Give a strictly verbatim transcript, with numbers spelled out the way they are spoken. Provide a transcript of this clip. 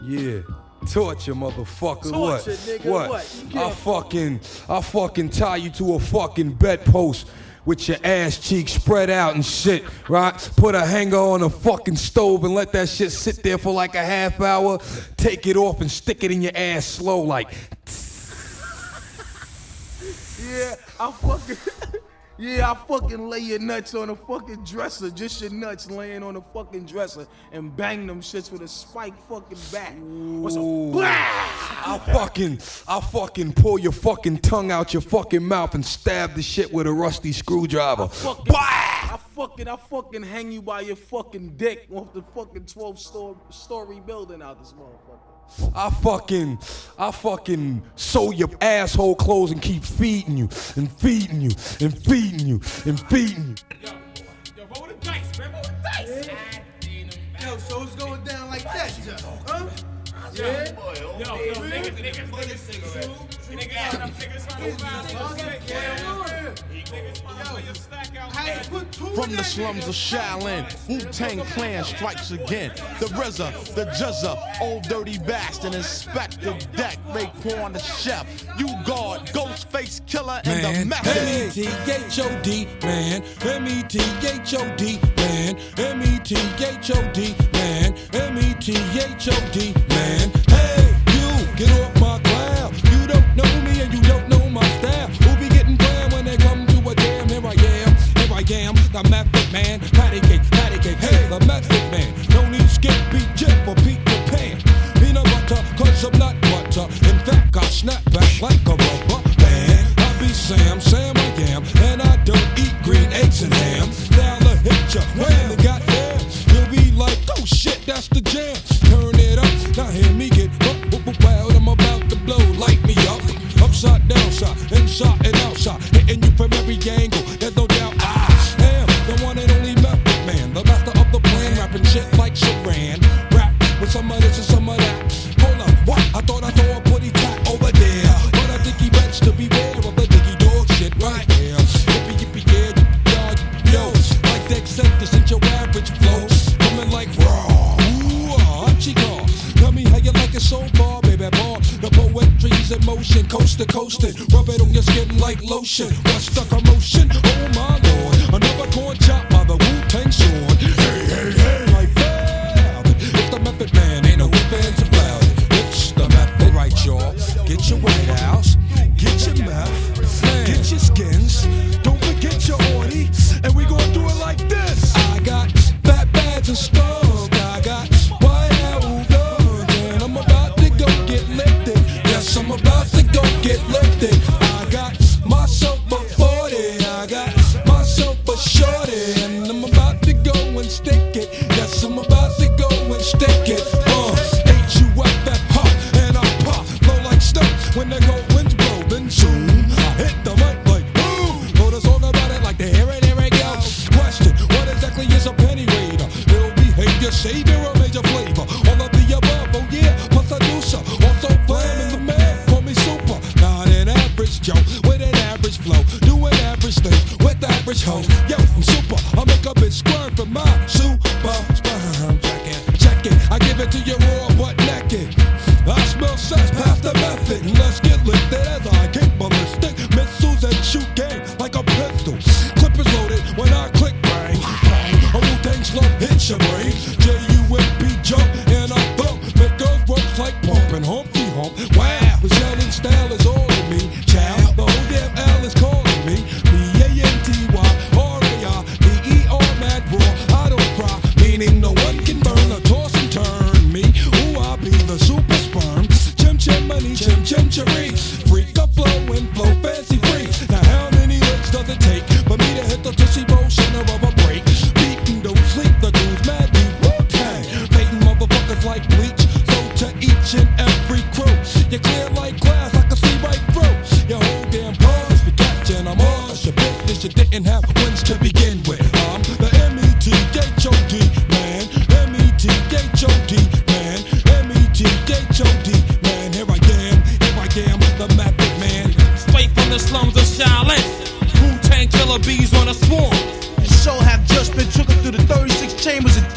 Yeah. Torture, motherfucker. Torture, what? Nigga, what? what? I fucking, I fucking tie you to a fucking bedpost with your ass cheeks spread out and shit, right? Put a hanger on a fucking stove and let that shit sit there for like a half hour. Take it off and stick it in your ass slow, like. Yeah, I fucking. Yeah, I fucking lay your nuts on a fucking dresser, just your nuts laying on a fucking dresser, and bang them shits with a spike fucking bat. What's Ooh. I fucking, I fucking pull your fucking tongue out your fucking mouth and stab the shit with a rusty screwdriver. I fucking, I fucking, I fucking hang you by your fucking dick off the fucking twelve story building out this motherfucker. I fucking, I fucking sew your asshole clothes and keep feeding you, and feeding you, and feeding you, and feeding you. Yo, yo, roll the dice, man, roll the dice. Yeah. Yo, so it's going down like that, huh? Yo, Yeah. yo, yo, niggas, niggas, niggas, niggas, niggas, got them niggas trying to find niggas. Niggas find your stack out. From the slums of Shaolin, Wu-Tang Clan strikes again. The R Z A, the Juzza, Old Dirty Bastard, Inspector Deck, Raekwon the Chef, You Guard, Ghostface Killer, and man, the Method. M E T H O D, man, M E T H O D, man, M E T H O D, man, M E T H O D, man. Hey, you, get off my cloud. You don't know me and you don't know my style. Who be getting down when they come to a jam? Here I am, here I am, the Method Man. Patty cake, patty cake, hey, the Method Man. No need skip, beat, jet for Peter Pan. Peanut butter, cause I'm not butter. In fact, I snap back like a rubber band. I be Sam, Sam I am, and I don't eat green eggs and ham. Now the hit ya, when they got there, you'll be like, oh shit, that's the jam. Turn it up, now hear me get up, up, up, wild. I'm about to blow, light me up. Upside, downside, inside and outside, hitting you from every angle. There's no doubt I am the one and only Method Man, the master of the plan, rapping shit like Sharan. Rap with some of this and some of that. Hold up, what? I thought I saw a putty tat over there, but I think he bets to beware of the diggy dog shit right here. Yippee yippee yeah, yippee y'all, yippee yo. Like they said, this ain't your average flow. Coming like raw, ooh, ah, chico. Tell me how you like it so far, baby boy. The poetry's in motion, coast to coastin'. Rub it on your skin like lotion. What's the commotion? Oh my lord, another corn chop by the Wu-Tang sword. Hey, hey, hey, like that. It's the Method Man, ain't no ifs about it. It's the Method, right, y'all? Get your White House, get your meth, get your skins. Don't forget your orty, and we gon' do it like this. I got fat bags and skunk. I got White House guns, and I'm about to go get lifted. Yes, I'm about to go get lifted. I got myself a forty, I got myself a shorty, and I'm about to go and stick it. Yes, I'm about to go and stick it. Uh, H U F F hot, and I pop, flow like snow. When the cold winds blow, then zoom, I hit the mic like boom. Wrote a song about it like the here it, here it go. Question, what exactly is a penny raider? Ill behavior, savior, or major flavor? All of the above, oh yeah, plus I do so. Also flam in the man, call me super. Not an average Joe, with an average flow. Do an average thing, with average hoes. Yo, I'm super, I make a bitch squirm for my super sperm. Check it, check it, I give it to you raw but naked. I smell sex, pass the method. Let's get lifted as I kick ballistic missiles and shoot game like a pistol. Clip is loaded when I click bang, bang. A Wu-Tang slow hits your brain. J U M P jump and I thump. Make girls work like pumping Humpty Hump. Wow, the yelling style is all of me. Child, the whole damn L is calling me. B A N T Y R A I B E R mad raw. I don't cry, meaning no one can burn or toss and turn me. Ooh, I be the super sperm. Chim chim money, chim chim cherry. Freak a flow and flow fancy free. Now how many licks does it take for me to hit the Tootsie Roll center of a break? Beatin' don't sleep, the dude's mad deep. Wu-Tang, painting motherfuckers like bleach. So to each and every crew, you clear like glass, I can see right through. Your whole damn pause, be catching I'm on. That's your business, you didn't have wins to begin with. I'm the M E T H O D man, M E T H O D man, M E T H O D man. Here I am, here I am, the Method Man. Straight from the slums of Shaolin, Wu-Tang killer bees on a swarm. The show have just been trickled through the thirty-six chambers of